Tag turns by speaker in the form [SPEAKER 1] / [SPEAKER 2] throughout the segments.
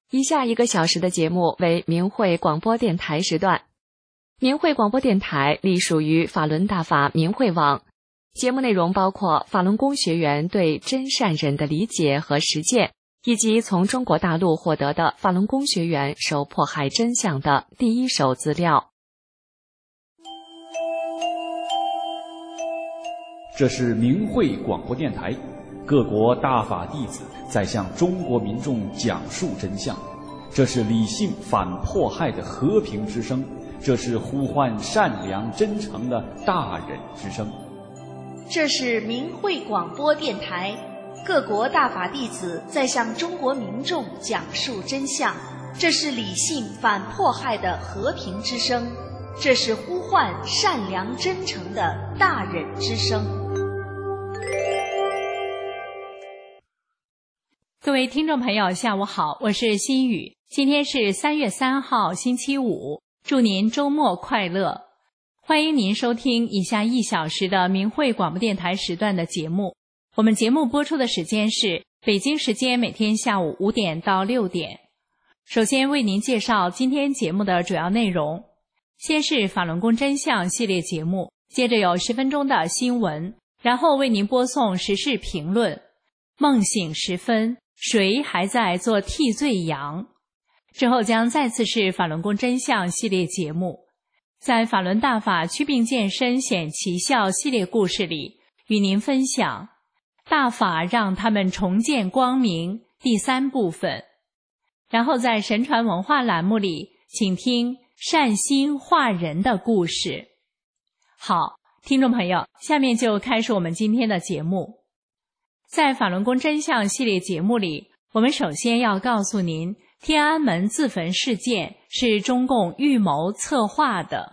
[SPEAKER 1] 以下1个小时的节目为明慧广播电台时段。明慧广播电台隶属于法轮大法明慧网，节目内容包括法轮功学员对真善忍的理解和实践，以及从中国大陆获得的法轮功学员受迫害真相的第一手资料。
[SPEAKER 2] 这是明慧广播电台，各国大法弟子在向中国民众讲述真相，这是理性反迫害的和平之声，这是呼唤善良真诚的大忍之声。
[SPEAKER 3] 这是明慧广播电台，各国大法弟子在向中国民众讲述真相，这是理性反迫害的和平之声，这是呼唤善良真诚的大忍之声。
[SPEAKER 4] 各位听众朋友，下午好，我是心雨。今天是3月3号，星期五，祝您周末快乐。欢迎您收听以下1小时的明慧广播电台时段的节目。我们节目播出的时间是北京时间每天下午5点到6点。首先为您介绍今天节目的主要内容。先是法轮功真相系列节目，接着有10分钟的新闻，然后为您播送时事评论。梦醒时分，谁还在做替罪羊？之后将再次是法轮功真相系列节目。在法轮大法祛病健身显奇效系列故事里，与您分享大法让他们重见光明第3部分。然后在神传文化栏目里，请听善心化人的故事。好，听众朋友，下面就开始我们今天的节目。在法轮功真相系列节目里，我们首先要告诉您，天安门自焚事件是中共预谋策划的。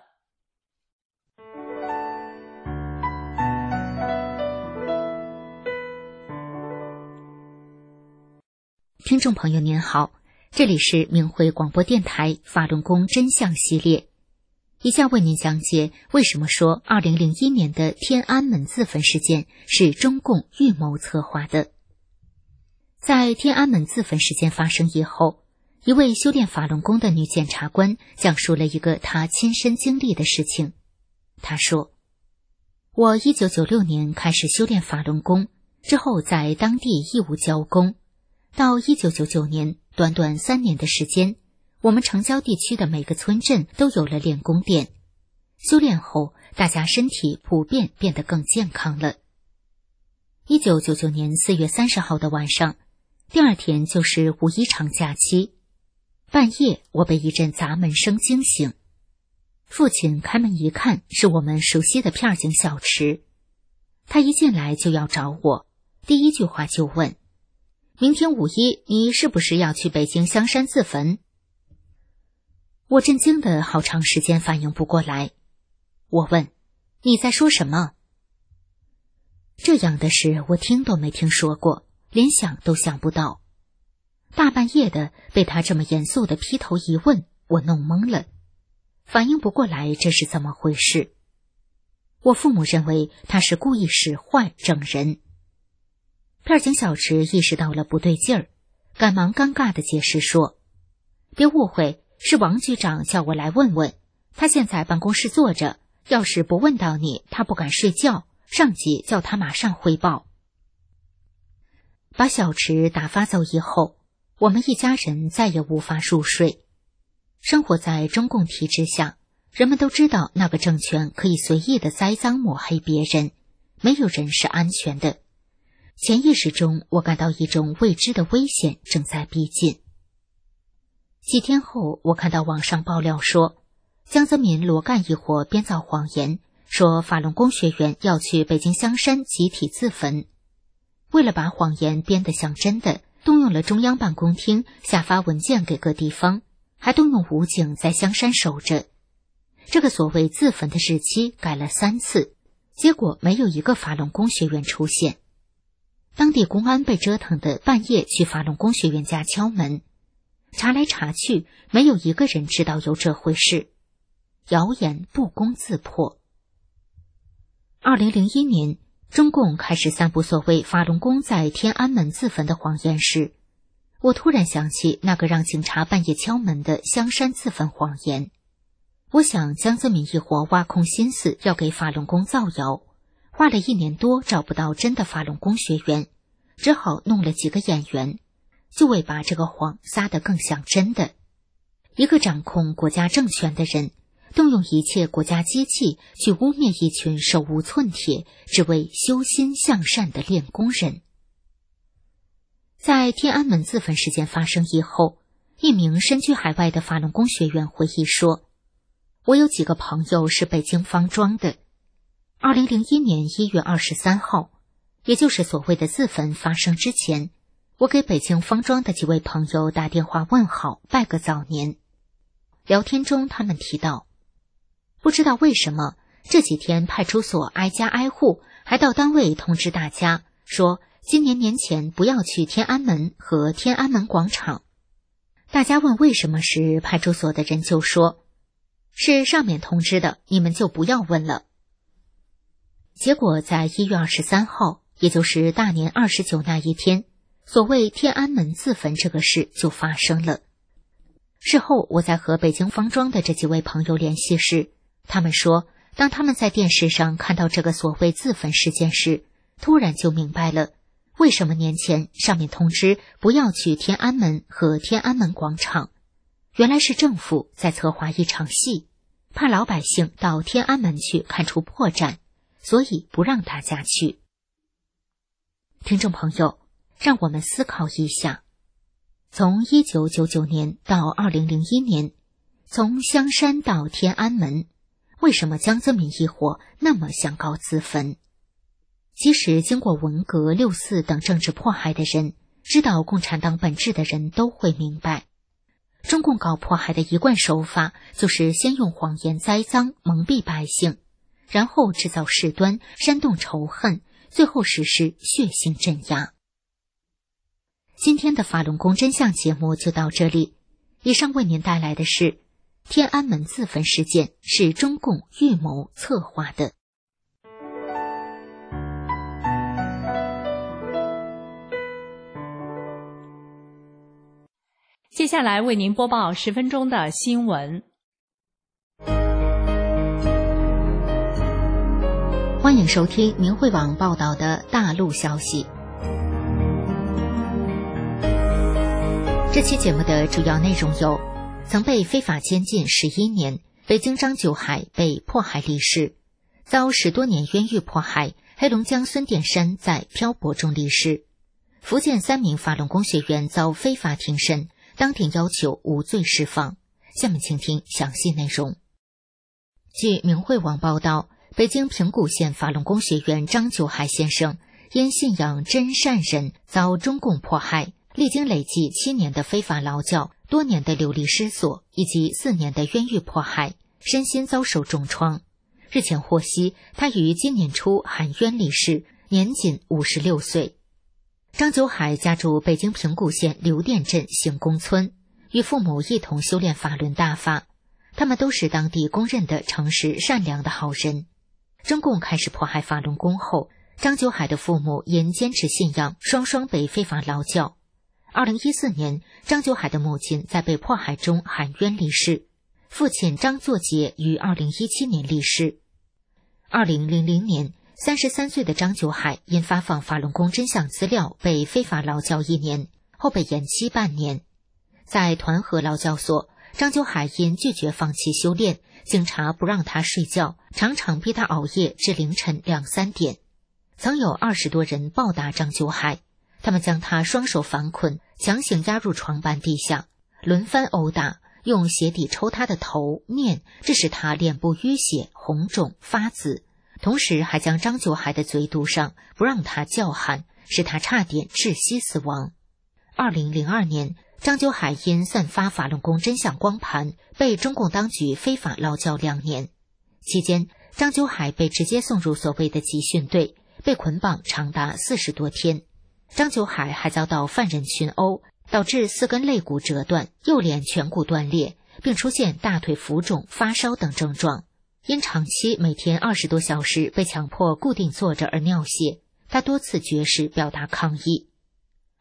[SPEAKER 5] 听众朋友您好，这里是明慧广播电台法轮功真相系列，以下为您讲解为什么说2001年的天安门自焚事件是中共预谋策划的。在天安门自焚事件发生以后，一位修炼法轮功的女检察官讲述了一个她亲身经历的事情。她说，我1996年开始修炼法轮功，之后在当地义务教功，到1999年短短3年的时间，我们城郊地区的每个村镇都有了练功店。修炼后，大家身体普遍变得更健康了。1999年4月30号的晚上，第2天就是五一长假期。半夜，我被一阵砸门声惊醒。父亲开门一看，是我们熟悉的片警小池。他一进来就要找我，第一句话就问：明天五一，你是不是要去北京香山自焚？我震惊了好长时间反应不过来。我问：你在说什么？这样的事我听都没听说过，连想都想不到。大半夜的被他这么严肃的劈头一问，我弄懵了，反应不过来这是怎么回事。我父母认为他是故意使坏整人。片警小池意识到了不对劲儿，赶忙尴尬地解释说：别误会，是王局长叫我来问问，他现在办公室坐着，要是不问到你，他不敢睡觉，上级叫他马上汇报。把小池打发走以后，我们一家人再也无法入睡。生活在中共体制下，人们都知道那个政权可以随意的栽赃抹黑别人，没有人是安全的。潜意识中，我感到一种未知的危险正在逼近。几天后，我看到网上爆料说，江泽民、罗干一伙编造谎言，说法轮功学员要去北京香山集体自焚。为了把谎言编得像真的，动用了中央办公厅下发文件给各地方，还动用武警在香山守着。这个所谓自焚的日期改了3次，结果没有一个法轮功学员出现。当地公安被折腾的半夜去法轮功学员家敲门，查来查去，没有一个人知道有这回事。谣言不攻自破。2001年，中共开始散布所谓法轮功在天安门自焚的谎言时， 我突然想起那个让警察半夜敲门的香山自焚谎言。我想江泽民一伙挖空心思要给法轮功造谣，花了1年多找不到真的法轮功学员，只好弄了几个演员，就为把这个谎撒得更像真的。一个掌控国家政权的人，动用一切国家机器去污蔑一群手无寸铁只为修心向善的练功人。在天安门自焚事件发生以后，一名身居海外的法轮功学员回忆说，我有几个朋友是北京方庄的。2001年1月23号，也就是所谓的自焚发生之前，我给北京方庄的几位朋友打电话问好，拜个早年。聊天中他们提到，不知道为什么这几天派出所挨家挨户，还到单位通知大家说今年年前不要去天安门和天安门广场。大家问为什么时，派出所的人就说，是上面通知的，你们就不要问了。结果在1月23号，也就是大年29那一天，所谓天安门自焚这个事就发生了。事后我在和北京方庄的这几位朋友联系时，他们说，当他们在电视上看到这个所谓自焚事件时，突然就明白了为什么年前上面通知不要去天安门和天安门广场。原来是政府在策划一场戏，怕老百姓到天安门去看出破绽，所以不让大家去。听众朋友，让我们思考一下，从1999年到2001年，从香山到天安门，为什么江泽民一伙那么想搞自焚？即使经过文革、六四等政治迫害的人，知道共产党本质的人都会明白，中共搞迫害的一贯手法就是先用谎言栽赃蒙蔽百姓，然后制造事端，煽动仇恨，最后实施血腥镇压。今天的法轮功真相节目就到这里，以上为您带来的是天安门自焚事件是中共预谋策划的。
[SPEAKER 4] 接下来为您播报10分钟的新闻。
[SPEAKER 5] 欢迎收听明慧网报道的大陆消息。这期节目的主要内容有：曾被非法监禁11年，北京张九海被迫害离世；遭10多年冤狱迫害，黑龙江孙殿山在漂泊中离世；福建3名法轮功学员遭非法庭审，当庭要求无罪释放。下面请听详细内容。据明慧网报道，北京平谷县法轮功学员张九海先生因信仰真善忍遭中共迫害，历经累计7年的非法劳教、多年的流离失所以及4年的冤狱迫害，身心遭受重创。日前获悉，他于今年初含冤离世，年仅56岁。张九海家住北京平谷县刘店镇行宫村，与父母一同修炼法轮大法，他们都是当地公认的诚实善良的好人。中共开始迫害法轮功后，张九海的父母因坚持信仰，双双被非法劳教。2014年，张九海的母亲在被迫害中含冤离世，父亲张作杰于2017年离世。2000年，33岁的张九海因发放法轮功真相资料被非法劳教1年，后被延期半年。在团河劳教所，张九海因拒绝放弃修炼，警察不让他睡觉，常常逼他熬夜至凌晨2、3点。曾有20多人暴打张九海，他们将他双手反捆，强行压入床板地下，轮番殴打，用鞋底抽他的头、面，致使他脸部淤血、红肿、发紫，同时还将张九海的嘴堵上，不让他叫喊，使他差点窒息死亡。2002年，张九海因散发法轮功真相光盘，被中共当局非法劳教2年。期间，张九海被直接送入所谓的集训队，被捆绑长达40多天。张九海还遭到犯人群殴，导致4根肋骨折断，右脸颧骨断裂，并出现大腿浮肿、发烧等症状。因长期每天20多小时被强迫固定坐着而尿血，他多次绝食表达抗议。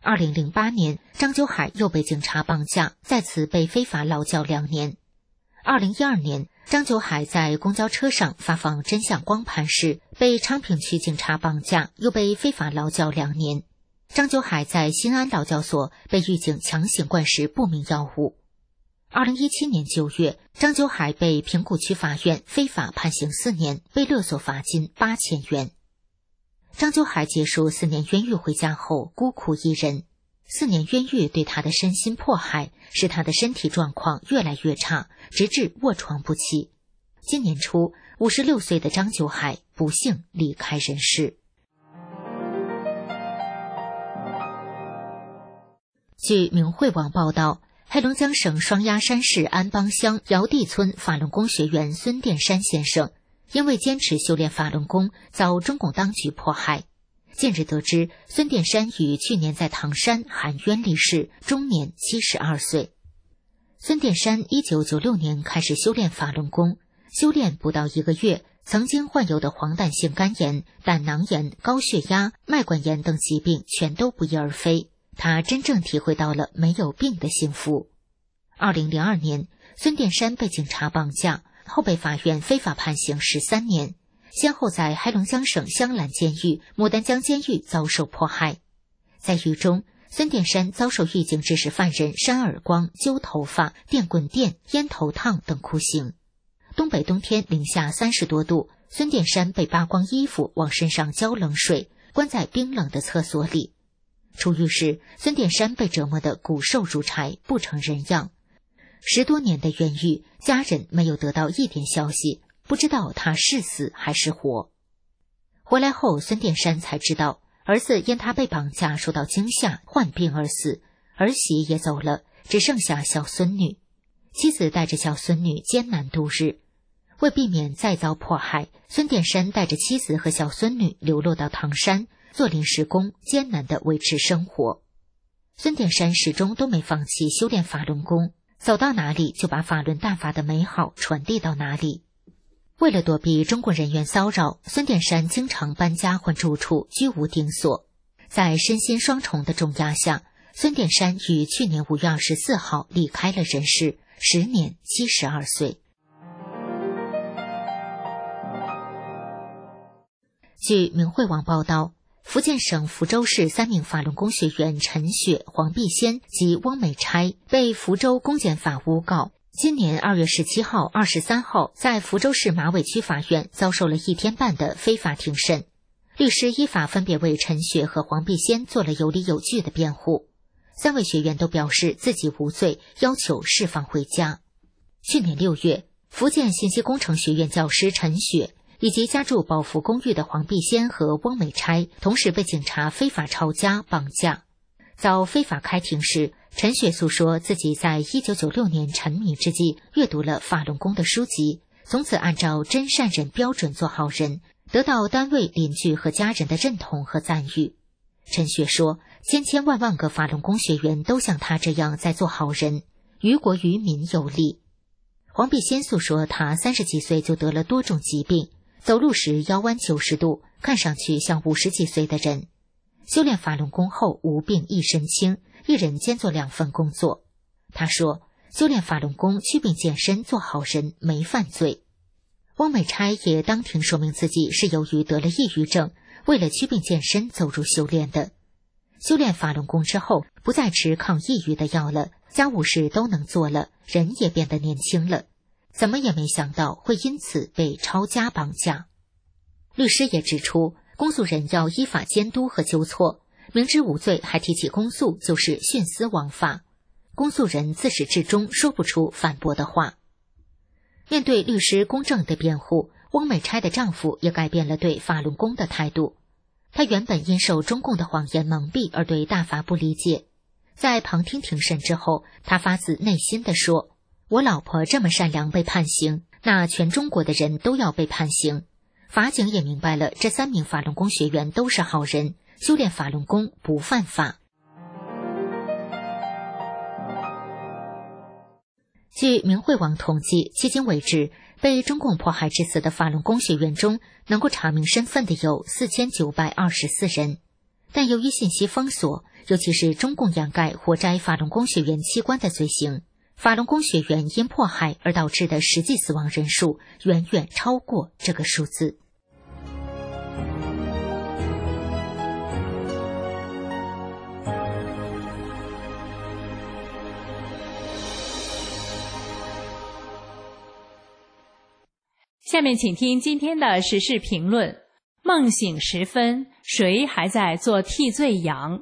[SPEAKER 5] 2008年，张九海又被警察绑架，再次被非法劳教2年。2012年，张九海在公交车上发放真相光盘时，被昌平区警察绑架，又被非法劳教2年。张九海在新安劳教所被狱警强行灌食不明药物。2017年9月，张九海被平谷区法院非法判刑4年，被勒索罚金8000元。张九海结束4年冤狱回家后孤苦一人，4年冤狱对他的身心迫害，使他的身体状况越来越差，直至卧床不起。今年初，56岁的张九海不幸离开人世。据明慧网报道，黑龙江省双鸭山市安邦乡尧地村法轮功学员孙殿山先生因为坚持修炼法轮功，遭中共当局迫害。近日得知，孙殿山于去年在唐山含冤离世，终年72岁。孙殿山1996年开始修炼法轮功，修炼不到1个月，曾经患有的黄疸性肝炎、胆囊炎、高血压、脉管炎等疾病全都不翼而飞，他真正体会到了没有病的幸福。2002年，孙殿山被警察绑架，后被法院非法判刑13年，先后在黑龙江省香兰监狱、牡丹江监狱遭受迫害。在狱中，孙殿山遭受狱警指使犯人扇耳光、揪头发、电棍电、烟头烫等酷刑。东北冬天零下30多度，孙殿山被扒光衣服，往身上浇冷水，关在冰冷的厕所里。出狱时，孙殿山被折磨得骨瘦如柴，不成人样。10多年的冤狱，家人没有得到一点消息，不知道他是死还是活。回来后，孙殿山才知道，儿子因他被绑架受到惊吓，患病而死，儿媳也走了，只剩下小孙女。妻子带着小孙女艰难度日。为避免再遭迫害，孙殿山带着妻子和小孙女流落到唐山，做临时工，艰难地维持生活。孙殿山始终都没放弃修炼法轮功，走到哪里就把法轮大法的美好传递到哪里。为了躲避中国人员骚扰，孙殿山经常搬家换住处，居无定所。在身心双重的重压下，孙殿山于去年5月24号离开了人世，时年72岁。据明慧网报道，福建省福州市3名法轮功学员陈雪、黄碧仙及翁美钗被福州公检法诬告，今年2月17号、23号在福州市马尾区法院遭受了1天半的非法庭审。律师依法分别为陈雪和黄碧仙做了有理有据的辩护。3位学员都表示自己无罪，要求释放回家。去年6月，福建信息工程学院教师陈雪以及家住宝福公寓的黄碧仙和翁美钗同时被警察非法抄家绑架。遭非法开庭时，陈雪诉说自己在1996年沉迷之际阅读了法轮功的书籍，从此按照真善忍标准做好人，得到单位、邻居和家人的认同和赞誉。陈雪说，千万万个法轮功学员都像他这样在做好人，于国于民有利。黄碧仙诉说，他30几岁就得了多种疾病，走路时腰弯90度，看上去像50几岁的人。修炼法轮功后无病一身轻，一人兼做2份工作。他说，修炼法轮功祛病健身，做好人，没犯罪。翁美钗也当庭说明自己是由于得了抑郁症，为了祛病健身走入修炼的。修炼法轮功之后，不再吃抗抑郁的药了，家务事都能做了，人也变得年轻了。怎么也没想到会因此被抄家绑架。律师也指出，公诉人要依法监督和纠错，明知无罪还提起公诉，就是徇私枉法。公诉人自始至终说不出反驳的话。面对律师公正的辩护，翁美钗的丈夫也改变了对法轮功的态度。他原本因受中共的谎言蒙蔽而对大法不理解，在旁听庭审之后，他发自内心地说，我老婆这么善良被判刑，那全中国的人都要被判刑。法警也明白了，这3名法轮功学员都是好人，修炼法轮功不犯法。据明慧网统计，迄今为止，被中共迫害致死的法轮功学员中，能够查明身份的有4924人。 但由于信息封锁，尤其是中共掩盖活摘法轮功学员器官的罪行，法轮功学员因迫害而导致的实际死亡人数远远超过这个数字。
[SPEAKER 4] 下面请听今天的时事评论。梦醒时分，谁还在做替罪羊？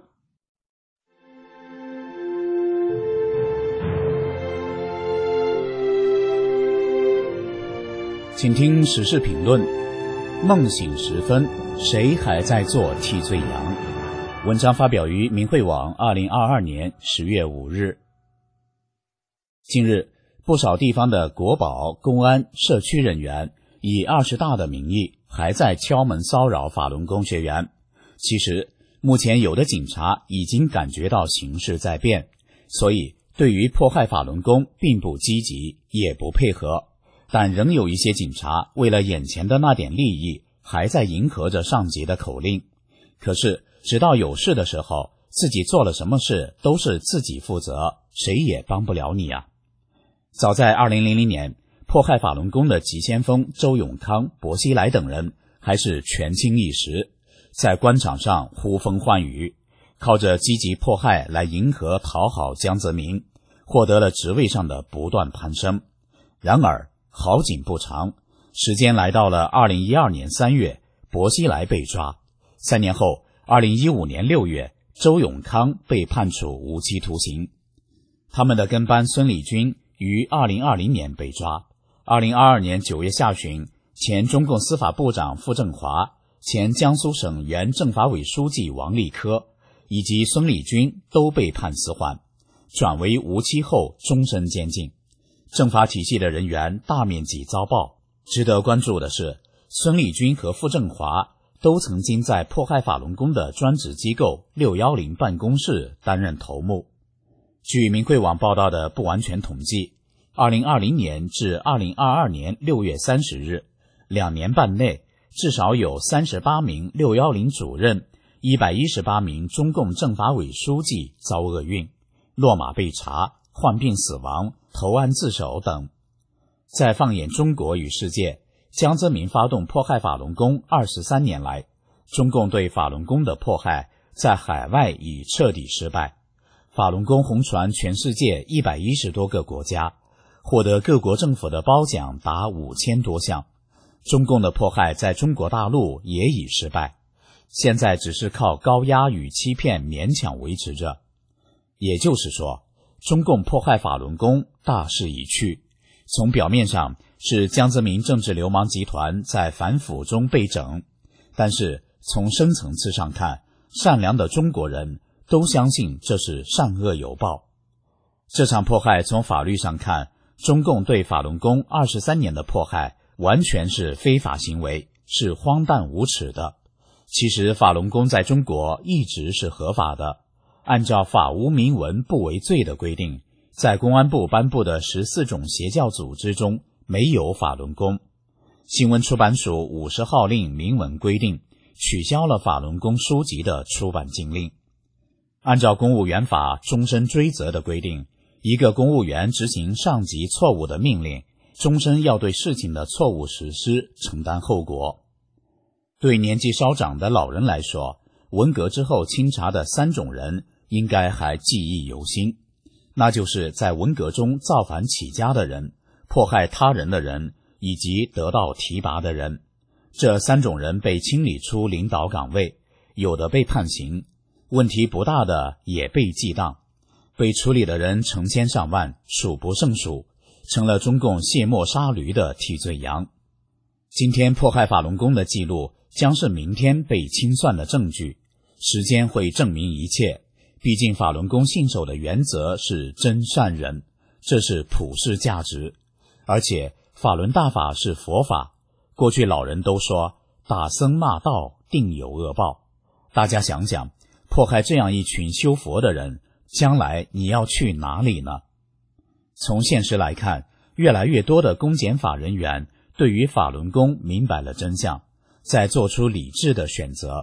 [SPEAKER 2] 请听时事评论。梦醒时分，谁还在做替罪羊？文章发表于明慧网2022年10月5日。近日，不少地方的国保、公安、社区人员以20大的名义还在敲门骚扰法轮功学员。其实，目前有的警察已经感觉到形势在变，所以对于迫害法轮功并不积极，也不配合。但仍有一些警察为了眼前的那点利益，还在迎合着上级的口令。可是，直到有事的时候，自己做了什么事都是自己负责，谁也帮不了你啊。早在2000年，迫害法轮功的急先锋周永康、薄熙来等人还是权倾一时，在官场上呼风唤雨，靠着积极迫害来迎合讨好江泽民，获得了职位上的不断攀升。然而好景不长，时间来到了2012年3月，薄熙来被抓。3年后，2015年6月，周永康被判处无期徒刑。他们的跟班孙立军于2020年被抓。2022年9月下旬，前中共司法部长傅政华、前江苏省原政法委书记王立科以及孙立军都被判死缓，转为无期后终身监禁。政法体系的人员大面积遭报。值得关注的是，孙立军和傅政华都曾经在迫害法轮功的专职机构610办公室担任头目。据明慧网报道的不完全统计，2020年至2022年6月30日，2年半内至少有38名610主任、118名中共政法委书记遭厄运，落马被查、患病死亡、投案自首等。再放眼中国与世界，江泽民发动迫害法轮功23年来，中共对法轮功的迫害在海外已彻底失败。法轮功红传全世界110多个国家，获得各国政府的褒奖达5000多项。中共的迫害在中国大陆也已失败，现在只是靠高压与欺骗勉强维持着。也就是说，中共迫害法轮功大势已去。从表面上是江泽民政治流氓集团在反腐中被整，但是从深层次上看，善良的中国人都相信这是善恶有报。这场迫害从法律上看，中共对法轮功23年的迫害完全是非法行为，是荒诞无耻的。其实法轮功在中国一直是合法的，按照法无明文不为罪的规定，在公安部颁布的14种邪教组织中没有法轮功。新闻出版署50号令明文规定，取消了法轮功书籍的出版禁令。按照公务员法终身追责的规定，一个公务员执行上级错误的命令，终身要对事情的错误实施承担后果。对年纪稍长的老人来说，文革之后清查的3种人应该还记忆犹新，那就是在文革中造反起家的人、迫害他人的人以及得到提拔的人。这3种人被清理出领导岗位，有的被判刑，问题不大的也被记当，被处理的人成千上万，数不胜数，成了中共卸磨杀驴的替罪羊。今天迫害法轮功的记录将是明天被清算的证据，时间会证明一切。毕竟法轮功信守的原则是真善忍，这是普世价值。而且法轮大法是佛法，过去老人都说打僧骂道定有恶报。大家想想，迫害这样一群修佛的人，将来你要去哪里呢？从现实来看，越来越多的公检法人员对于法轮功明白了真相，在做出理智的选择。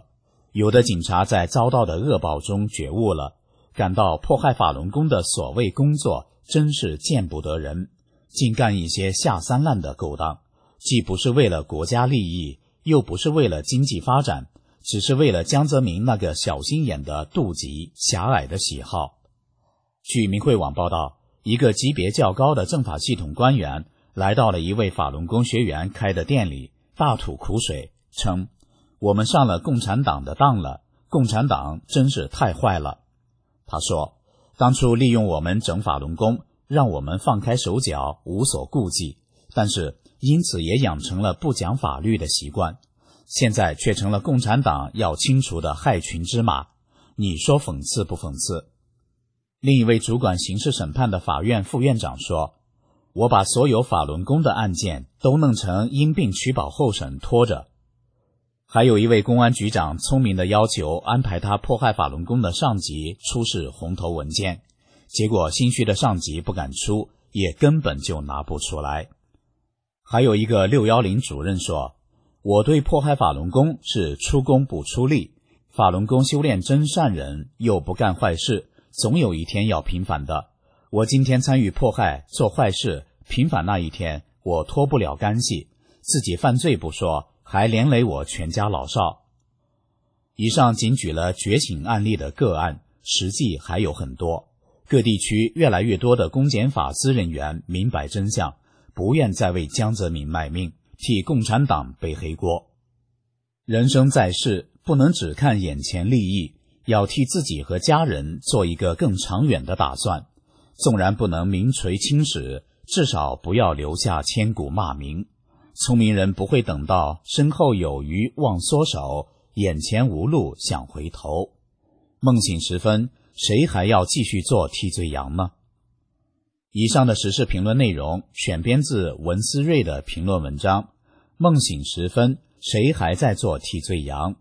[SPEAKER 6] 有的警察在遭到的恶报中觉悟了，感到迫害法轮功的所谓工作真是见不得人，竟干一些下三滥的勾当，既不是为了国家利益，又不是为了经济发展，只是为了江泽民那个小心眼的妒忌狭隘的喜好。据明慧网报道，一个级别较高的政法系统官员来到了一位法轮功学员开的店里，大吐苦水，称我们上了共产党的当了，共产党真是太坏了。他说，当初利用我们整法轮功，让我们放开手脚，无所顾忌，但是因此也养成了不讲法律的习惯，现在却成了共产党要清除的害群之马，你说讽刺不讽刺？另一位主管刑事审判的法院副院长说，我把所有法轮功的案件都弄成因病取保候审拖着。还有一位公安局长聪明地要求安排他迫害法轮功的上级出示红头文件，结果心虚的上级不敢出，也根本就拿不出来。还有一个610主任说，我对迫害法轮功是出功不出力，法轮功修炼真善人，又不干坏事，总有一天要平反的。我今天参与迫害做坏事，平反那一天我脱不了干系，自己犯罪不说，还连累我全家老少。以上仅举了觉醒案例的个案，实际还有很多。各地区越来越多的公检法司人员明白真相，不愿再为江泽民卖命，替共产党背黑锅。人生在世，不能只看眼前利益，要替自己和家人做一个更长远的打算。纵然不能名垂青史，至少不要留下千古骂名。聪明人不会等到身后有余忘缩手，眼前无路想回头。梦醒时分，谁还要继续做替罪羊呢？以上的时事评论内容选编自文思睿的评论文章《梦醒时分，谁还在做替罪羊》。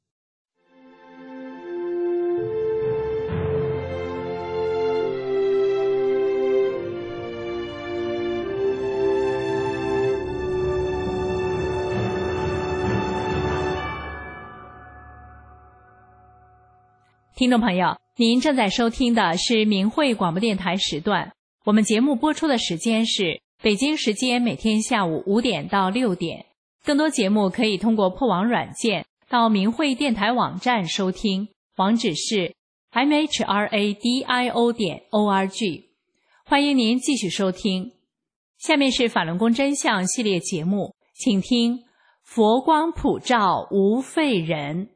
[SPEAKER 4] 听众朋友，您正在收听的是明慧广播电台时段，我们节目播出的时间是北京时间每天下午5点到6点。更多节目可以通过破网软件到明慧电台网站收听，网址是 mhradio.org。 欢迎您继续收听。下面是法轮功真相系列节目，请听佛光普照无废人。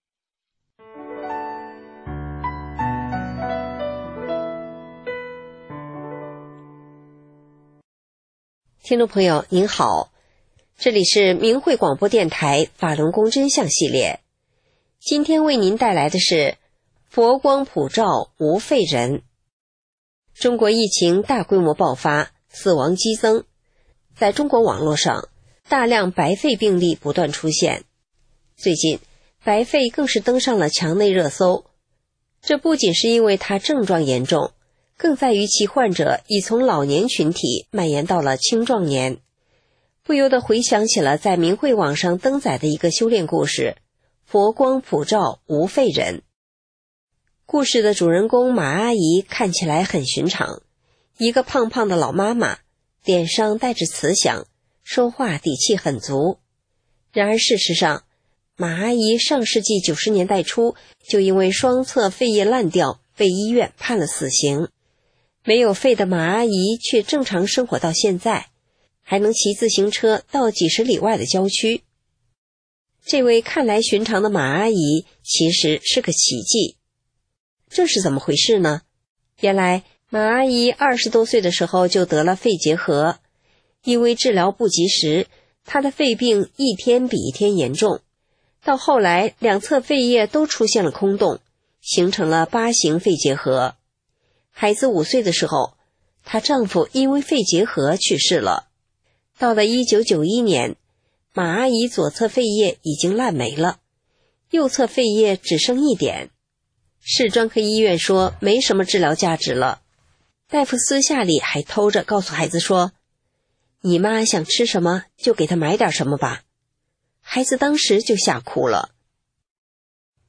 [SPEAKER 7] 听众朋友您好，这里是明慧广播电台法轮功真相系列，今天为您带来的是佛光普照无废人。中国疫情大规模爆发，死亡激增，在中国网络上大量白肺病例不断出现，最近白肺更是登上了墙内热搜。这不仅是因为它症状严重，更在于其患者已从老年群体蔓延到了青壮年，不由得回想起了在明慧网上登载的一个修炼故事，佛光普照无废人。故事的主人公马阿姨看起来很寻常，一个胖胖的老妈妈，脸上带着慈祥，说话底气很足。然而事实上，马阿姨上世纪90年代初就因为双侧肺叶烂掉被医院判了死刑。没有肺的马阿姨却正常生活到现在，还能骑自行车到几十里外的郊区。这位看来寻常的马阿姨其实是个奇迹。这是怎么回事呢？原来马阿姨20多岁的时候就得了肺结核，因为治疗不及时，她的肺病一天比一天严重，到后来两侧肺叶都出现了空洞，形成了8型肺结核。孩子5岁的时候，她丈夫因为肺结核去世了。到了1991年，马阿姨左侧肺叶已经烂没了，右侧肺叶只剩1点。市专科医院说没什么治疗价值了，大夫私下里还偷着告诉孩子说，你妈想吃什么就给她买点什么吧。孩子当时就吓哭了。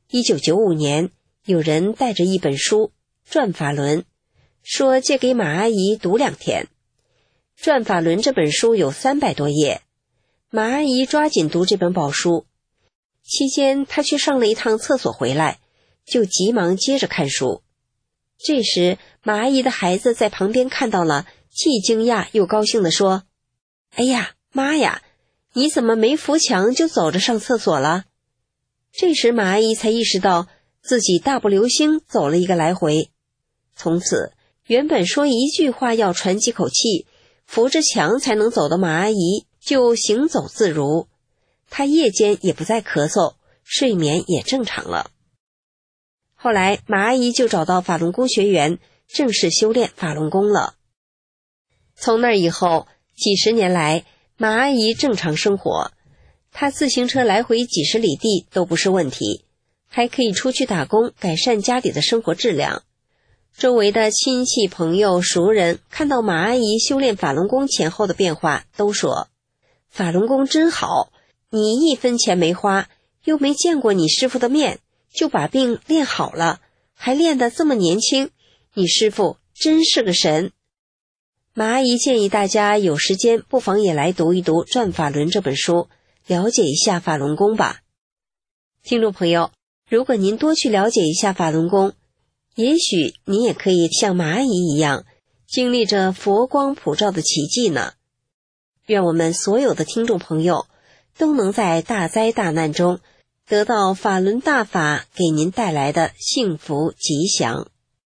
[SPEAKER 7] 1995年，有人带着一本书《转法轮》，说借给马阿姨读2天。《转法轮》这本书有300多页，马阿姨抓紧读这本宝书。期间她去上了一趟厕所回来，就急忙接着看书。这时马阿姨的孩子在旁边看到了，既惊讶又高兴地说：“哎呀，妈呀，你怎么没扶墙就走着上厕所了？”这时马阿姨才意识到自己大步流星走了一个来回。从此，原本说一句话要喘几口气，扶着墙才能走的马阿姨就行走自如。她夜间也不再咳嗽，睡眠也正常了。后来马阿姨就找到法轮功学员，正式修炼法轮功了。从那以后，几十年来，马阿姨正常生活，她自行车来回几十里地都不是问题，还可以出去打工，改善家里的生活质量。周围的亲戚朋友熟人看到马阿姨修炼法轮功前后的变化，都说：“法轮功真好，你1分钱没花，又没见过你师傅的面，就把病练好了，还练得这么年轻，你师傅真是个神。”马阿姨建议大家有时间不妨也来读一读《转法轮》这本书，了解一下法轮功吧。听众朋友，如果您多去了解一下法轮功，也许你也可以像马阿姨一样，经历着佛光普照的奇迹呢。愿我们所有的听众朋友都能在大灾大难中得到法轮大法给您带来的幸福吉祥。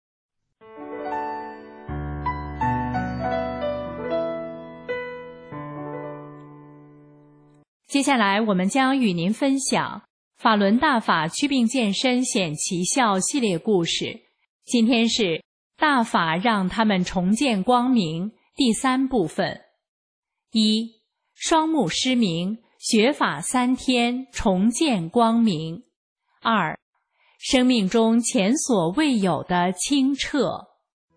[SPEAKER 4] 接下来我们将与您分享法轮大法祛病健身显奇效系列故事。今天是大法让他们重见光明第3部分。1. 双目失明，学法3天重见光明。2. 生命中前所未有的清澈。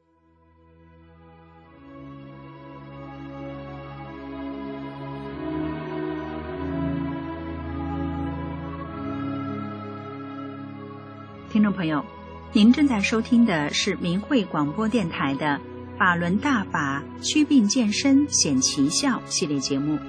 [SPEAKER 8] 听众朋友，您正在收听的是明慧广播电台的法轮大法祛病健身显奇效系列节目。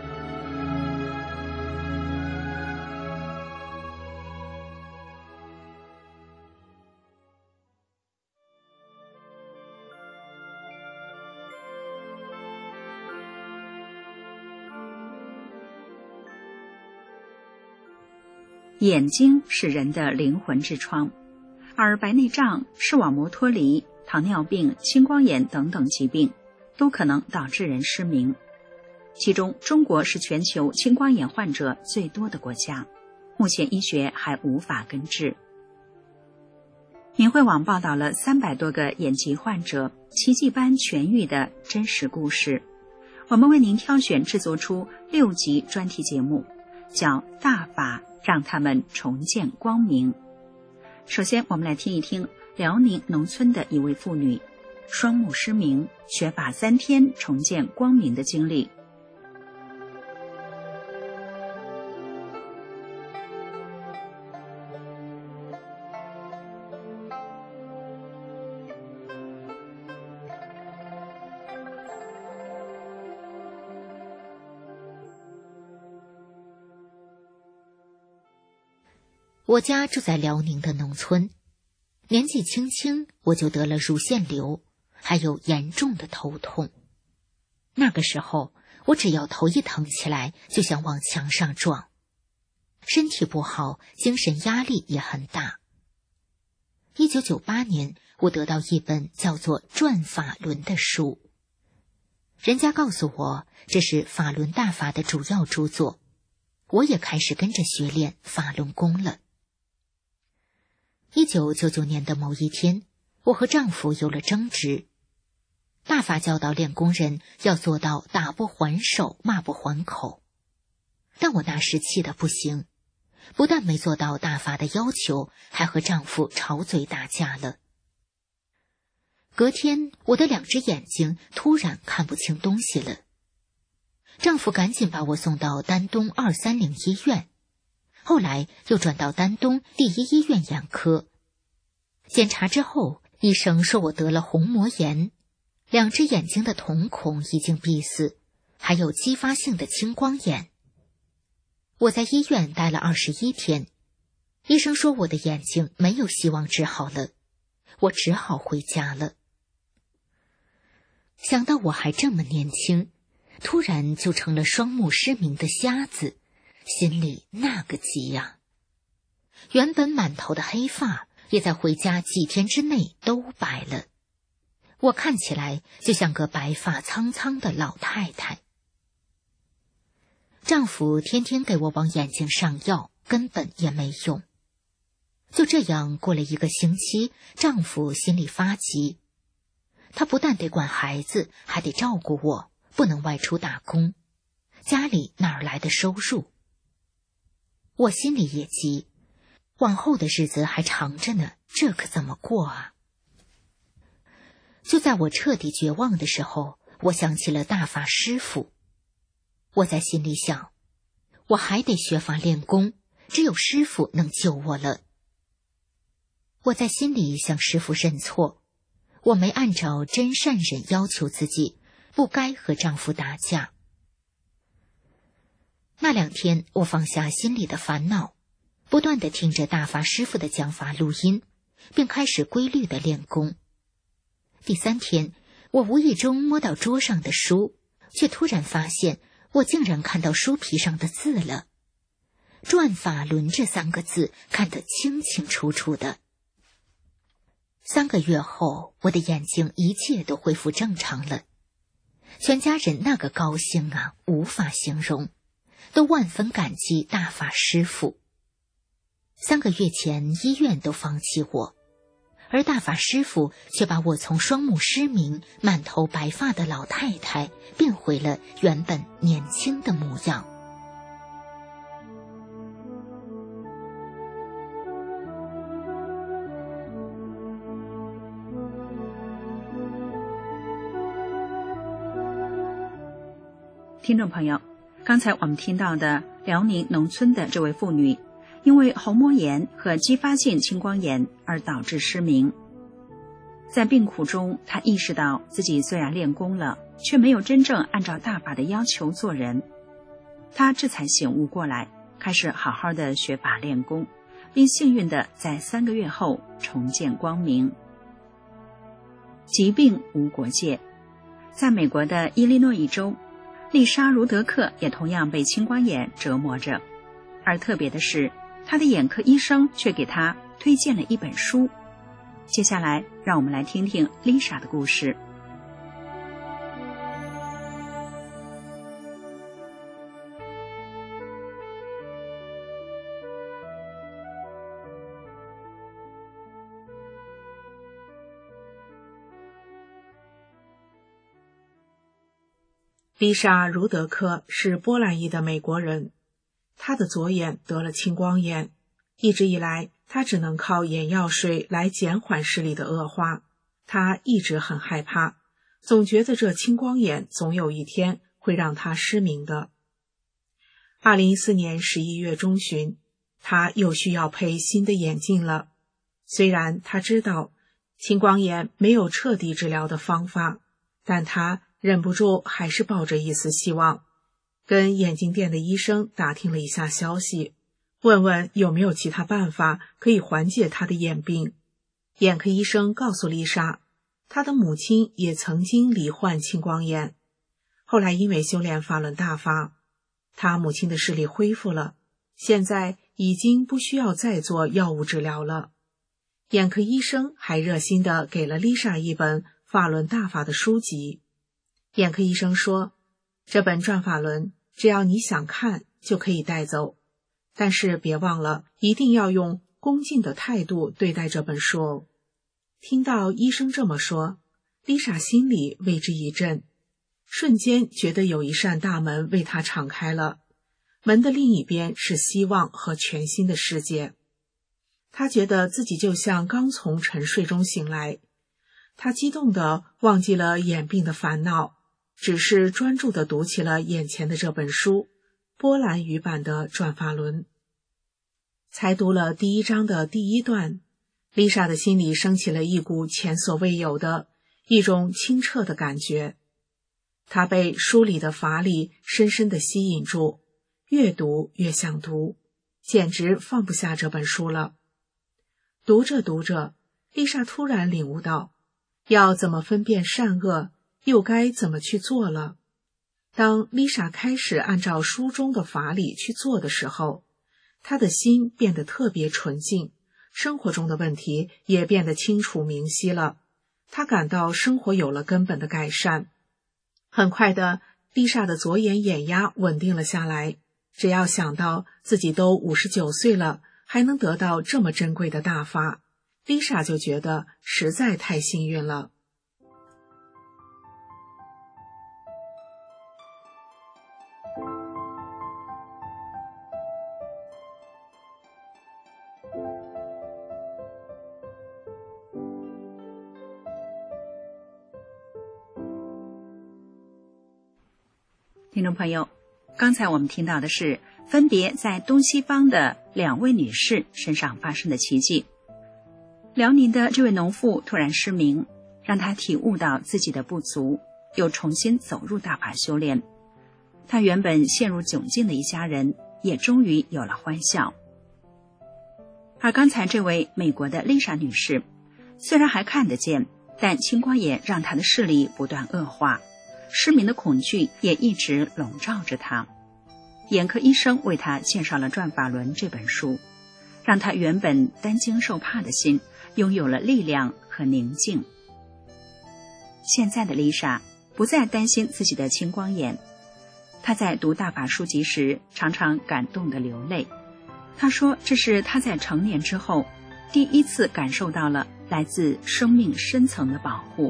[SPEAKER 8] 眼睛是人的灵魂之窗，而白内障、视网膜脱离、糖尿病、青光眼等等疾病都可能导致人失明。其中，中国是全球青光眼患者最多的国家，目前医学还无法根治。明慧网报道了300多个眼疾患者奇迹般痊愈的真实故事，我们为您挑选制作出6集专题节目，叫《大法让他们重见光明》。首先，我们来听一听辽宁农村的一位妇女，双目失明，学法3天重见光明的经历。
[SPEAKER 5] 我家住在辽宁的农村，年纪轻轻我就得了乳腺瘤，还有严重的头痛。那个时候，我只要头一疼起来，就想往墙上撞。身体不好，精神压力也很大。1998年，我得到一本叫做《转法轮》的书，人家告诉我这是法轮大法的主要著作，我也开始跟着学练法轮功了。1999年的某一天，我和丈夫有了争执。大法教导练功人要做到打不还手，骂不还口，但我那时气得不行，不但没做到大法的要求，还和丈夫吵嘴打架了。隔天，我的2只眼睛突然看不清东西了。丈夫赶紧把我送到丹东230医院， 后来又转到丹东第一医院眼科。检查之后，医生说我得了虹膜炎，2只眼睛的瞳孔已经闭死，还有继发性的青光眼。我在医院待了21天，医生说我的眼睛没有希望治好了，我只好回家了。想到我还这么年轻，突然就成了双目失明的瞎子，心里那个急呀！原本满头的黑发也在回家几天之内都白了，我看起来就像个白发苍苍的老太太。丈夫天天给我往眼睛上药，根本也没用。就这样过了1个星期，丈夫心里发急，他不但得管孩子，还得照顾我，不能外出打工，家里哪儿来的收入？我心里也急，往后的日子还长着呢，这可怎么过啊？就在我彻底绝望的时候，我想起了大法师傅。我在心里想，我还得学法练功，只有师傅能救我了。我在心里向师傅认错，我没按照真善忍要求自己，不该和丈夫打架。那2天，我放下心里的烦恼，不断地听着大法师傅的讲法录音，并开始规律地练功。第3天，我无意中摸到桌上的书，却突然发现我竟然看到书皮上的字了。转法轮这3个字看得清清楚楚的。3个月后，我的眼睛一切都恢复正常了。全家人那个高兴啊，无法形容，都万分感激大法师父。3个月前，医院都放弃我，而大法师父却把我从双目失明、满头白发的老太太变回了原本年轻的模样。
[SPEAKER 8] 听众朋友，刚才我们听到的辽宁农村的这位妇女，因为虹膜炎和继发性青光眼而导致失明。在病苦中，她意识到自己虽然练功了，却没有真正按照大法的要求做人。她这才醒悟过来，开始好好的学法练功，并幸运的在3个月后重见光明。疾病无国界，在美国的伊利诺伊州，丽莎·茹德克也同样被青光眼折磨着，而特别的是，她的眼科医生却给她推荐了一本书。接下来，让我们来听听丽莎的故事。
[SPEAKER 9] 丽莎·茹德克是波兰裔的美国人，她的左眼得了青光眼，一直以来她只能靠眼药水来减缓视力的恶化。她一直很害怕，总觉得这青光眼总有一天会让她失明的。2014年11月中旬，她又需要配新的眼镜了。虽然她知道青光眼没有彻底治疗的方法，但她忍不住还是抱着一丝希望，跟眼镜店的医生打听了一下消息，问问有没有其他办法可以缓解他的眼病。眼科医生告诉丽莎，她的母亲也曾经罹患青光眼，后来因为修炼法轮大法，她母亲的视力恢复了，现在已经不需要再做药物治疗了。眼科医生还热心地给了丽莎一本法轮大法的书籍。眼科医生说，这本转法轮只要你想看就可以带走，但是别忘了一定要用恭敬的态度对待这本书哦。听到医生这么说，丽莎心里为之一震，瞬间觉得有一扇大门为她敞开了，门的另一边是希望和全新的世界。她觉得自己就像刚从沉睡中醒来，她激动地忘记了眼病的烦恼，只是专注地读起了眼前的这本书，波兰语版的转法轮。 才读了第1章的第1段，丽莎的心里升起了一股前所未有的一种清澈的感觉。她被书里的法理深深地吸引住，越读越想读，简直放不下这本书了。读着读着，丽莎突然领悟到，要怎么分辨善恶，又该怎么去做了。当丽莎开始按照书中的法理去做的时候，她的心变得特别纯净，生活中的问题也变得清楚明晰了。她感到生活有了根本的改善。很快的，丽莎的左眼眼压稳定了下来。只要想到自己都59岁了，还能得到这么珍贵的大法，丽莎就觉得实在太幸运了。
[SPEAKER 8] 听众朋友，刚才我们听到的是分别在东西方的2位女士身上发生的奇迹。辽宁的这位农妇突然失明，让她体悟到自己的不足，又重新走入大法修炼。她原本陷入窘境的一家人也终于有了欢笑。而刚才这位美国的丽莎女士，虽然还看得见，但青光眼让她的视力不断恶化，失明的恐惧也一直笼罩着她。眼科医生为她介绍了《转法轮》这本书，让她原本担惊受怕的心拥有了力量和宁静。现在的丽莎不再担心自己的青光眼，她在读大法书籍时常常感动地流泪。她说这是她在成年之后第一次感受到了来自生命深层的保护。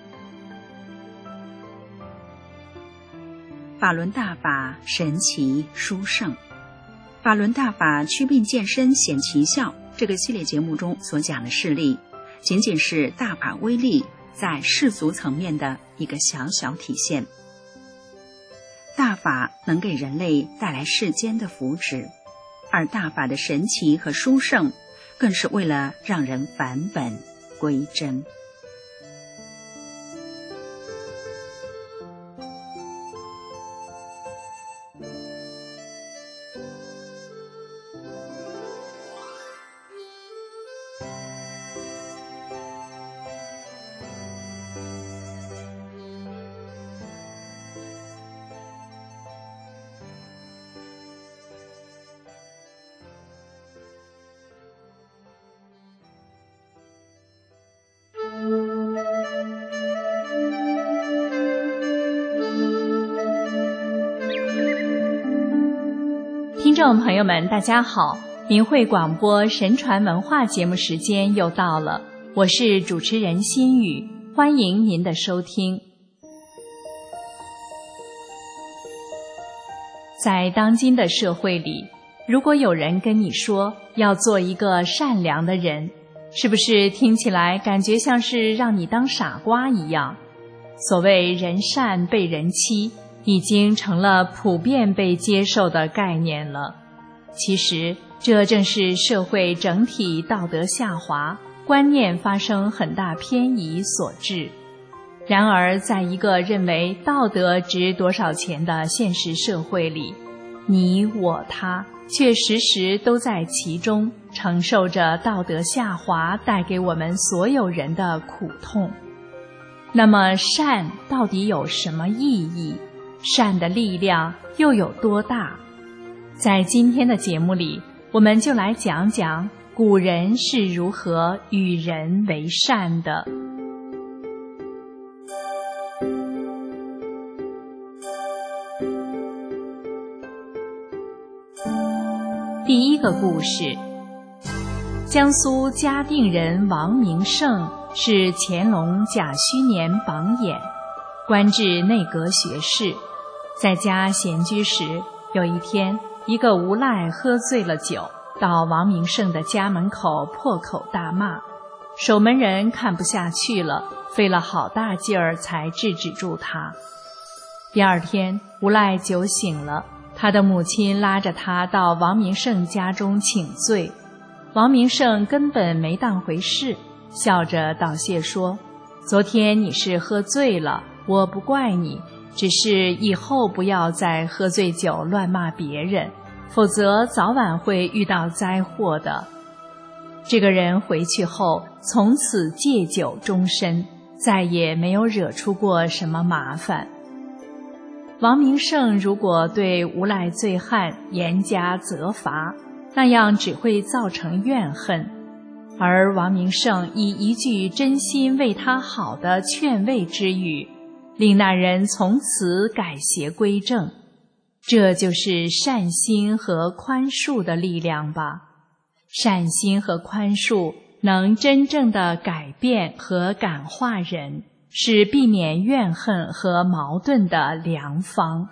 [SPEAKER 8] 法轮大法神奇殊胜，法轮大法祛病健身显奇效这个系列节目中所讲的事例，仅仅是大法威力在世俗层面的一个小小体现。大法能给人类带来世间的福祉，而大法的神奇和殊胜，更是为了让人返本归真。
[SPEAKER 4] 听众朋友们，大家好，明慧广播神传文化节目时间又到了，我是主持人心雨，欢迎您的收听。在当今的社会里，如果有人跟你说要做一个善良的人，是不是听起来感觉像是让你当傻瓜一样？所谓人善被人欺，已经成了普遍被接受的概念了。其实这正是社会整体道德下滑，观念发生很大偏移所致。然而在一个认为道德值多少钱的现实社会里，你我他却时时都在其中承受着道德下滑带给我们所有人的苦痛。那么善到底有什么意义？善的力量又有多大？在今天的节目里，我们就来讲讲古人是如何与人为善的。第一个故事，江苏嘉定人王明胜是乾隆甲戌年榜眼，官至内阁学士。在家闲居时，有一天，一个无赖喝醉了酒，到王明胜的家门口破口大骂。守门人看不下去了，费了好大劲儿才制止住他。第二天，无赖酒醒了， 他的母亲拉着他到王明胜家中请罪，王明胜根本没当回事，笑着道谢说：“昨天你是喝醉了，我不怪你，只是以后不要再喝醉酒乱骂别人，否则早晚会遇到灾祸的。”这个人回去后，从此戒酒终身，再也没有惹出过什么麻烦。王明胜如果对无赖醉汉严加责罚，那样只会造成怨恨，而王明胜以一句真心为他好的劝慰之语，令那人从此改邪归正。这就是善心和宽恕的力量吧。善心和宽恕能真正的改变和感化人，是避免怨恨和矛盾的良方。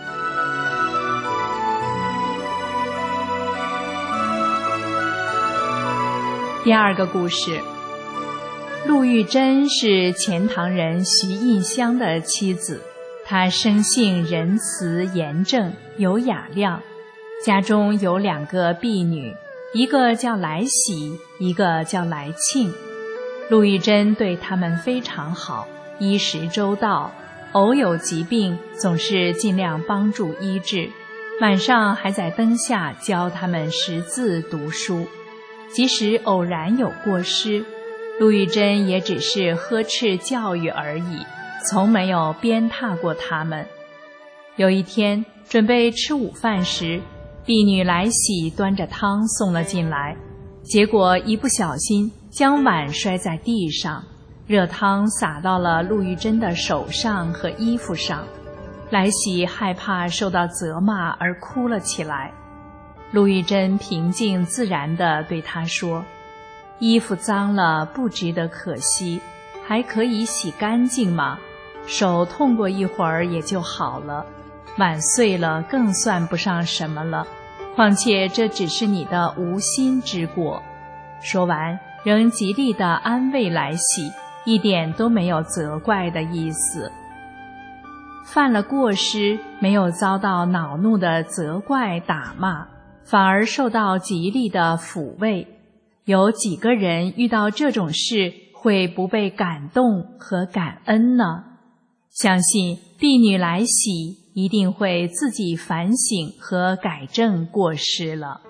[SPEAKER 4] 第二个故事，陆玉珍是钱塘人徐印香的妻子，她生性仁慈严正，有雅量，家中有2个婢女，一个叫来喜，一个叫来庆。陆玉珍对他们非常好，衣食周到，偶有疾病总是尽量帮助医治，晚上还在灯下教他们识字读书。即使偶然有过失，陆玉珍也只是呵斥教育而已，从没有鞭挞过他们。有一天准备吃午饭时，婢女来喜端着汤送了进来，结果一不小心将碗摔在地上，热汤洒到了陆玉珍的手上和衣服上。来喜害怕受到责骂而哭了起来。陆玉珍平静自然地对她说：“衣服脏了不值得可惜，还可以洗干净嘛，手痛过一会儿也就好了，碗碎了更算不上什么了，况且这只是你的无心之过。”说完仍极力地安慰来喜，一点都没有责怪的意思。犯了过失，没有遭到恼怒的责怪打骂，反而受到极力的抚慰。有几个人遇到这种事会不被感动和感恩呢？相信婢女来喜一定会自己反省和改正过失了。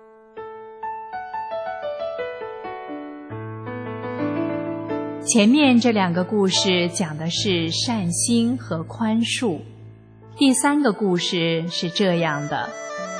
[SPEAKER 4] 前面这2个故事讲的是善心和宽恕，第3个故事是这样的。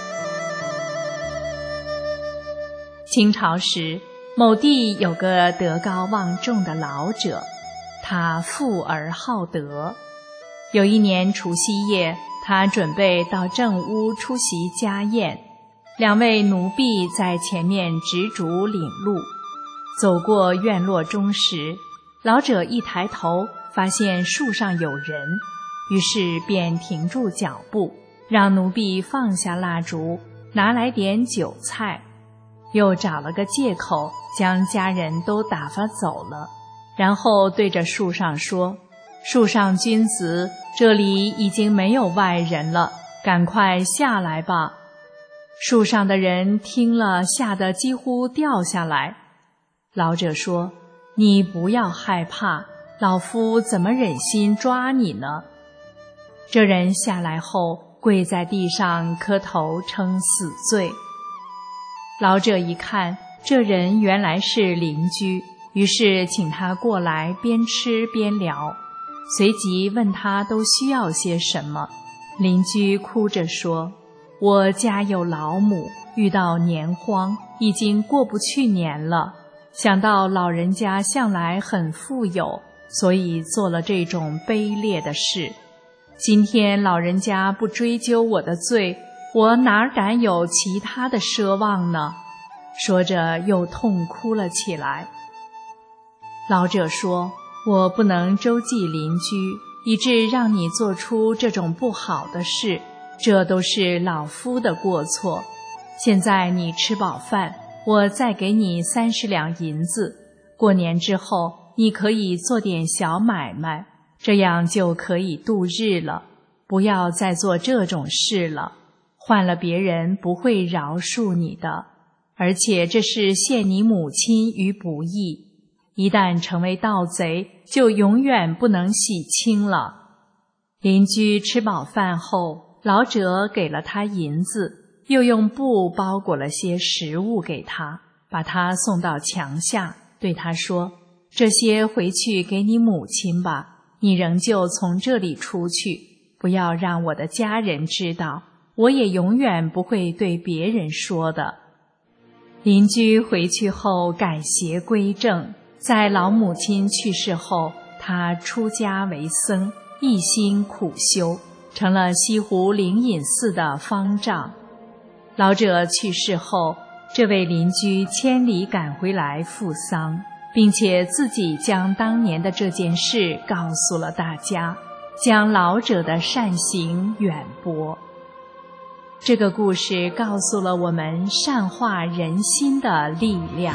[SPEAKER 4] 清朝时，某地有个德高望重的老者，他富而好德。有一年除夕夜，他准备到正屋出席家宴，2位奴婢在前面执烛领路。走过院落中时，老者一抬头发现树上有人，于是便停住脚步，让奴婢放下蜡烛，拿来点酒菜，又找了个借口将家人都打发走了，然后对着树上说：“树上君子，这里已经没有外人了，赶快下来吧。”树上的人听了，吓得几乎掉下来。老者说：“你不要害怕，老夫怎么忍心抓你呢？”这人下来后跪在地上磕头称死罪。老者一看，这人原来是邻居，于是请他过来边吃边聊，随即问他都需要些什么。邻居哭着说：“我家有老母，遇到年荒，已经过不去年了。想到老人家向来很富有，所以做了这种卑劣的事。今天老人家不追究我的罪，我哪敢有其他的奢望呢？”说着又痛哭了起来。老者说：“我不能周济邻居，以致让你做出这种不好的事，这都是老夫的过错。现在你吃饱饭，我再给你30两银子，过年之后你可以做点小买卖，这样就可以度日了，不要再做这种事了。 换了别人不会饶恕你的，而且这是陷你母亲于不义。一旦成为盗贼，就永远不能洗清了。邻居吃饱饭后，老者给了他银子，又用布包裹了些食物给他，把他送到墙下，对他说：这些回去给你母亲吧，你仍旧从这里出去，不要让我的家人知道，我也永远不会对别人说的。邻居回去后改邪归正，在老母亲去世后，他出家为僧，一心苦修，成了西湖灵隐寺的方丈。老者去世后，这位邻居千里赶回来赴丧，并且自己将当年的这件事告诉了大家，将老者的善行远播。这个故事告诉了我们善化人心的力量。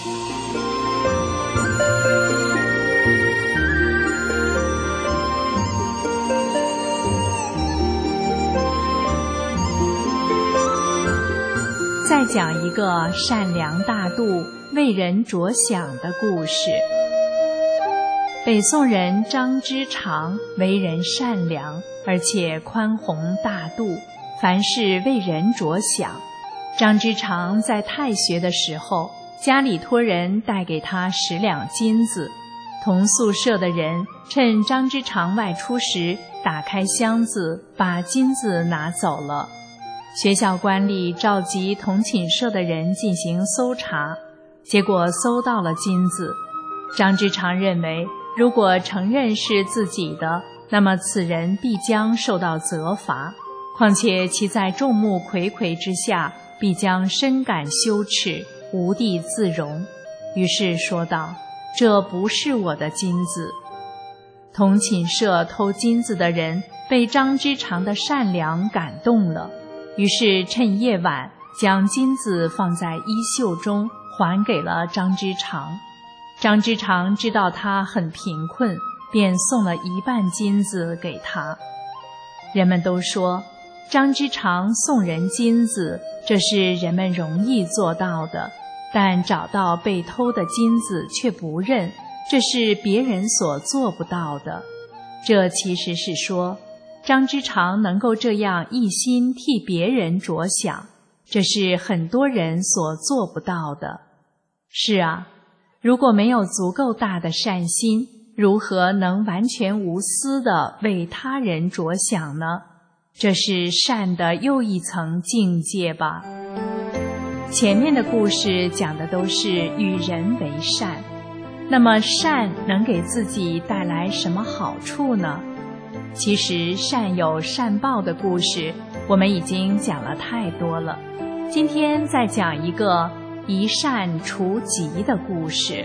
[SPEAKER 4] 再讲一个善良大度、为人着想的故事。北宋人张之常为人善良，而且宽宏大度，凡事为人着想。张之常在太学的时候，家里托人带给他10两金子，同宿舍的人趁张之常外出时，打开箱子，把金子拿走了。学校官吏召集同寝舍的人进行搜查，结果搜到了金子。张之常认为，如果承认是自己的，那么此人必将受到责罚，况且其在众目睽睽之下，必将深感羞耻，无地自容。于是说道：这不是我的金子。同寝舍偷金子的人被张之常的善良感动了，于是趁夜晚将金子放在衣袖中，还给了张之常。张之常知道他很贫困，便送了1半金子给他。人们都说，张之常送人金子，这是人们容易做到的，但找到被偷的金子却不认，这是别人所做不到的。这其实是说，张之常能够这样一心替别人着想，这是很多人所做不到的。是啊，如果没有足够大的善心，如何能完全无私地为他人着想呢？这是善的又一层境界吧。前面的故事讲的都是与人为善，那么善能给自己带来什么好处呢？其实善有善报的故事，我们已经讲了太多了。今天再讲一个一善除疾的故事。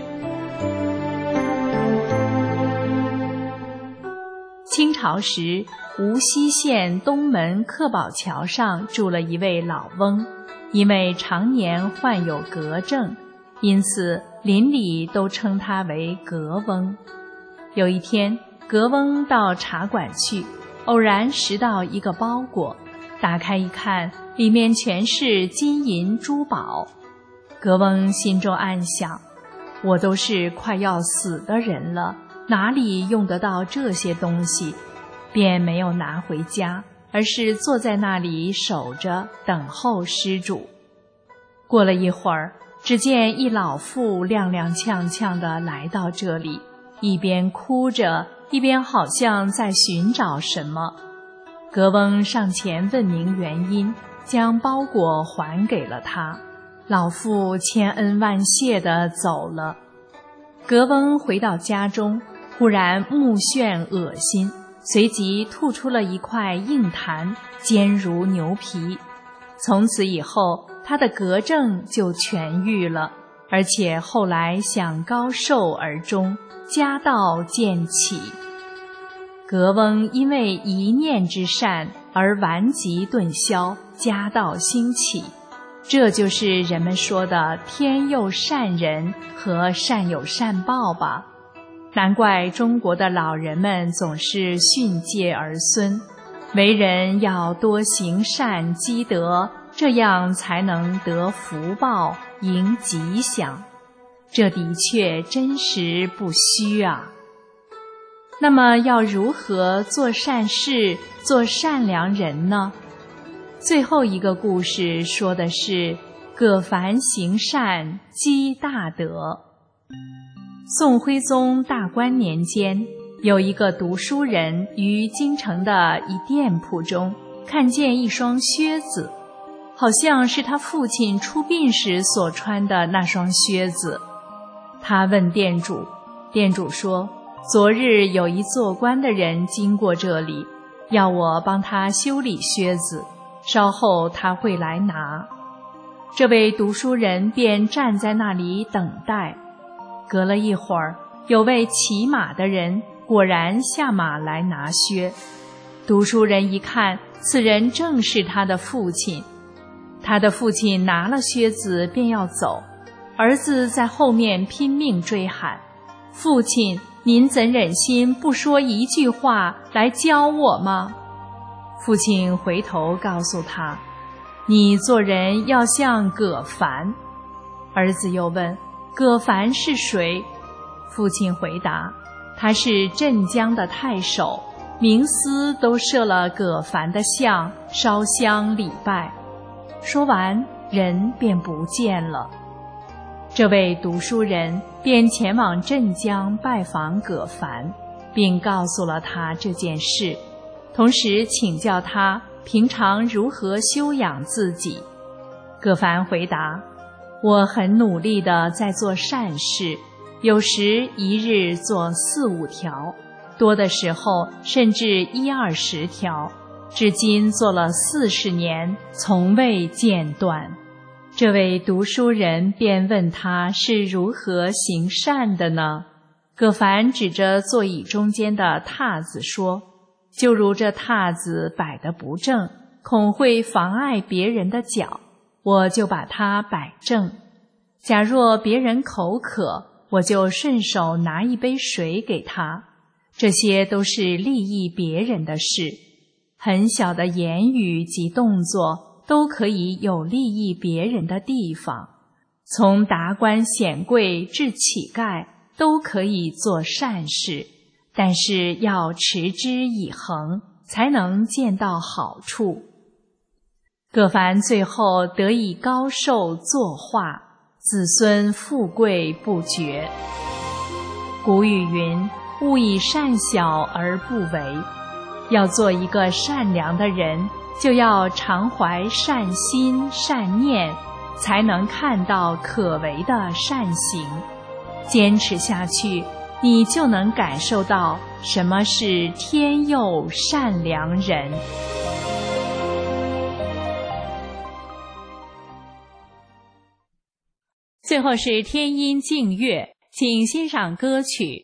[SPEAKER 4] 清朝时，无锡县东门克宝桥上住了一位老翁，因为常年患有嗝症，因此邻里都称他为嗝翁。有一天，嗝翁到茶馆去，偶然拾到一个包裹，打开一看，里面全是金银珠宝。嗝翁心中暗想，我都是快要死的人了，哪里用得到这些东西？便没有拿回家，而是坐在那里守着，等候施主。过了一会儿，只见一老妇踉踉跄跄地来到这里，一边哭着，一边好像在寻找什么。嗝翁上前问明原因，将包裹还给了他。老妇千恩万谢地走了。嗝翁回到家中，忽然目眩恶心，随即吐出了一块硬痰，坚如牛皮。从此以后，他的嗝症就痊愈了，而且后来享高寿而终，家道渐起。嗝翁因为一念之善而顽疾顿消，家道兴起。这就是人们说的天佑善人和善有善报吧。难怪中国的老人们总是训诫儿孙， 为人要多行善积德，这样才能得福报，迎吉祥。这的确真实不虚啊。那么要如何做善事，做善良人呢？最后一个故事说的是葛凡行善积大德。宋徽宗大观年间，有一个读书人于京城的一店铺中看见一双靴子，好像是他父亲出殡时所穿的那双靴子。他问店主，店主说，昨日有一做官的人经过这里，要我帮他修理靴子，稍后他会来拿。这位读书人便站在那里等待。隔了一会儿，有位骑马的人果然下马来拿靴。读书人一看，此人正是他的父亲。他的父亲拿了靴子便要走，儿子在后面拼命追喊，父亲，您怎忍心不说一句话来教我吗？父亲回头告诉他，你做人要像葛凡。儿子又问，葛凡是谁？父亲回答，他是镇江的太守，冥司都设了葛凡的像，烧香礼拜。说完，人便不见了。这位读书人便前往镇江拜访葛凡，并告诉了他这件事，同时请教他平常如何修养自己。葛凡回答，我很努力地在做善事，有时一日做4、5条，多的时候甚至10-20条，至今做了40年，从未间断。这位读书人便问他是如何行善的呢？葛凡指着座椅中间的榻子说，就如这榻子摆得不正，恐会妨碍别人的脚，我就把它摆正。假若别人口渴，我就顺手拿一杯水给他。这些都是利益别人的事，很小的言语及动作都可以有利益别人的地方。从达官显贵至乞丐都可以做善事，但是要持之以恒，才能见到好处。葛凡最后得以高寿作化，子孙富贵不绝。古语云，勿以善小而不为。要做一个善良的人，就要常怀善心善念，才能看到可为的善行。坚持下去，你就能感受到什么是天佑善良人。最后是天音静乐，请欣赏歌曲。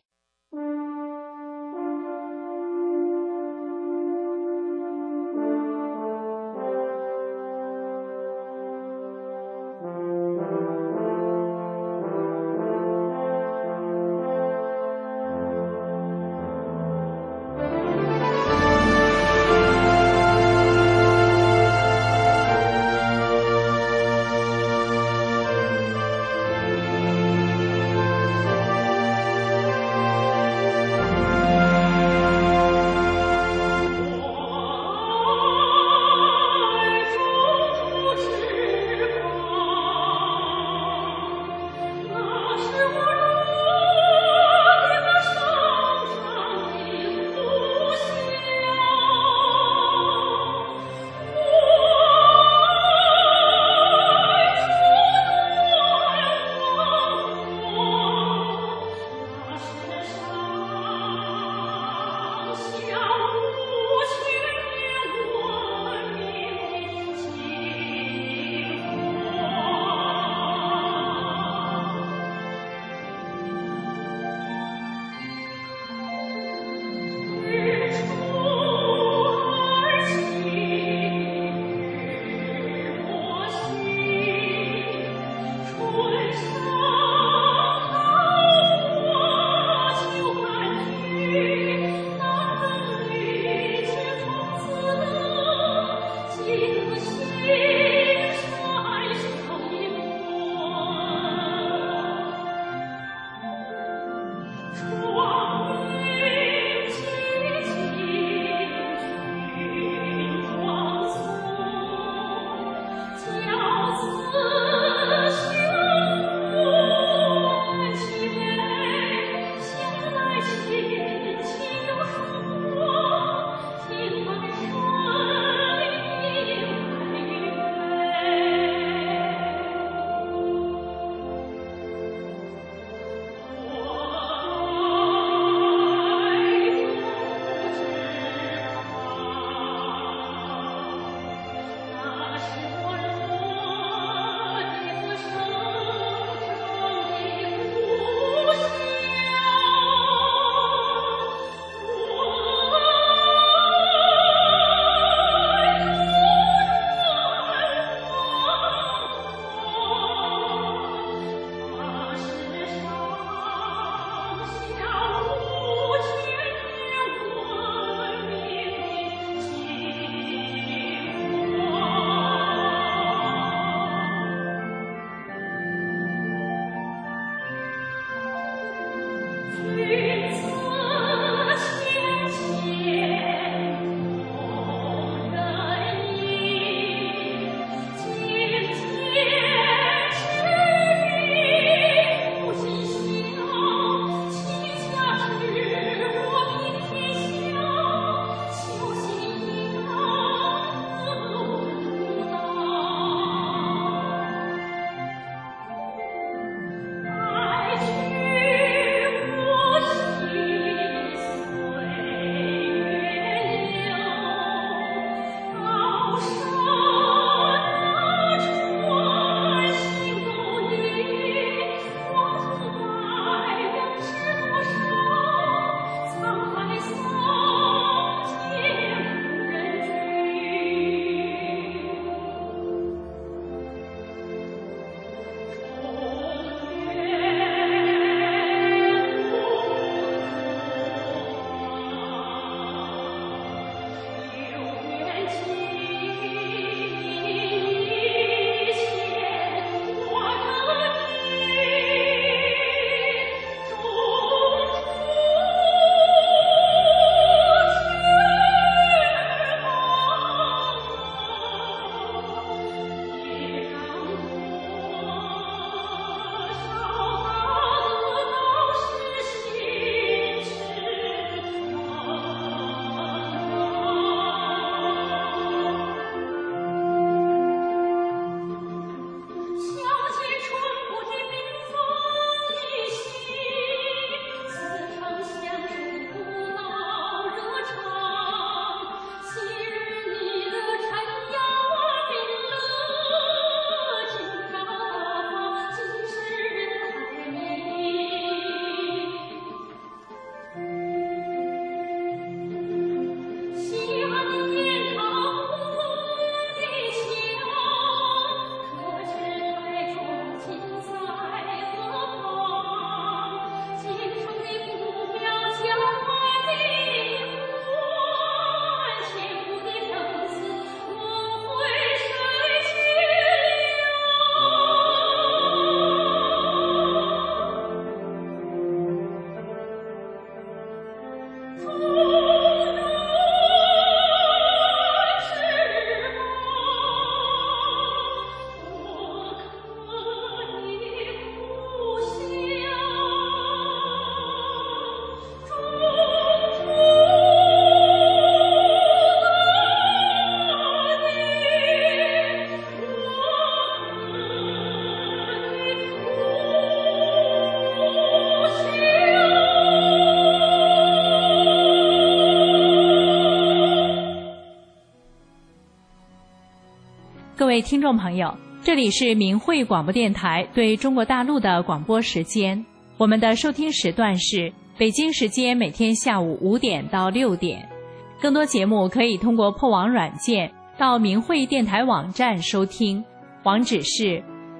[SPEAKER 4] 各位听众朋友，这里是明慧广播电台对中国大陆的广播时间，我们的收听时段是北京时间每天下午5点到6点。更多节目可以通过破网软件到明慧电台网站收听，网址是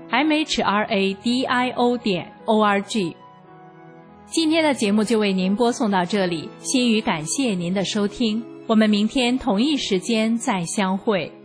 [SPEAKER 4] mhradio.org。 今天的节目就为您播送到这里，心语感谢您的收听，我们明天同一时间再相会。